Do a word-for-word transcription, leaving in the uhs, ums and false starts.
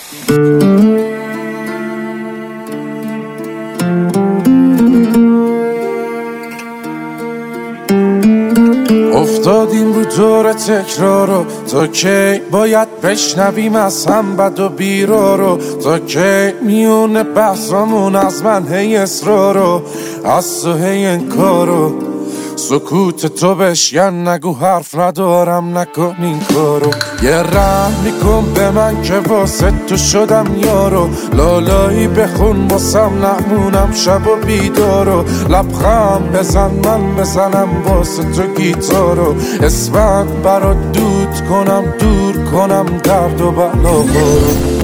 افتادیم رو دور تکرارو، تا کی باید بشنویم از هم بد و بیرا رو؟ تا کی میونه بحثامون از من هی اصرارو، از تو هی انکارو؟ سکوت تو بشکن، نگو حرف ندارم، نکن این کارو. یه رحم میکن به من که واسه تو شدم یارو، لالایی بخون واسم نمونم شب و بیدارو. لبخند بزن من بزنم واسه تو گیتارو، اسمت برات دود کنم، دور کنم درد و بلا.